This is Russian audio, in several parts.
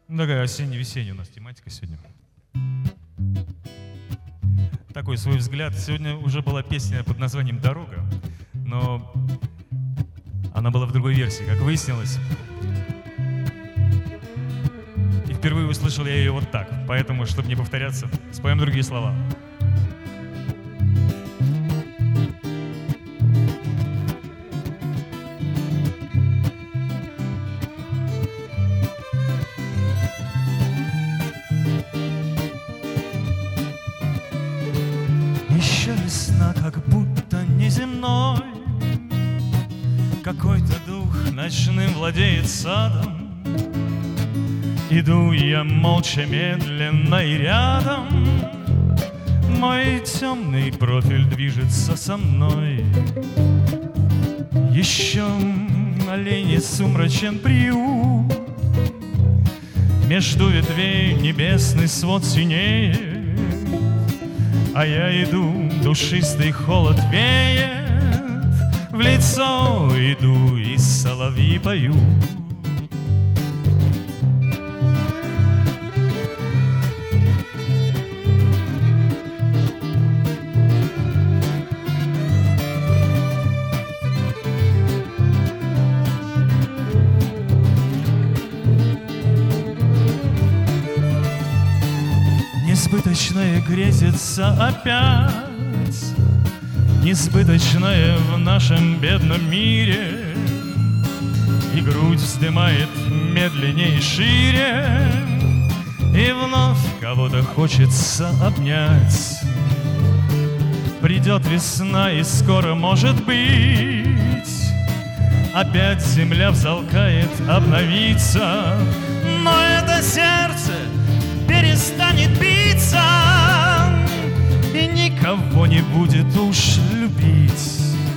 Ну, такая осенне-весенняя у нас тематика сегодня. Такой свой взгляд. Сегодня уже была песня под названием «Дорога», но она была в другой версии, как выяснилось. И впервые услышал я ее вот так, поэтому, чтобы не повторяться, споем другие слова. Еще весна, как будто неземной, какой-то дух ночным владеет садом. Иду я молча, медленно и рядом мой темный профиль движется со мной. Еще оленей сумрачен приют, между ветвей небесный свод синеет. А я иду, душистый холод веет, в лицо иду, и соловьи поют. Несбыточное грезится опять, несбыточное в нашем бедном мире, и грудь вздымает медленнее и шире, и вновь кого-то хочется обнять. Придет весна, и скоро, может быть, опять земля взалкает обновиться, но это сердце перестанет биться, и никого не будет уж любить.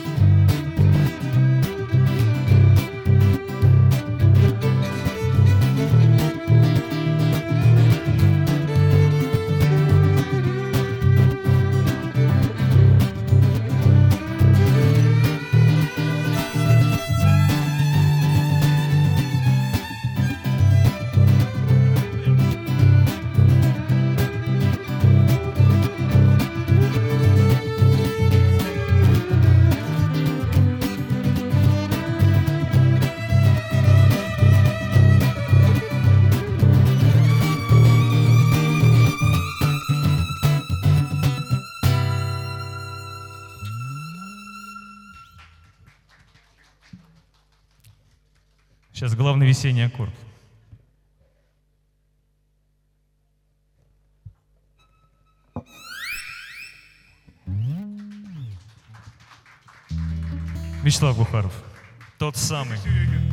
Сейчас главный весенний аккорд. Вячеслав Бухаров. Тот самый.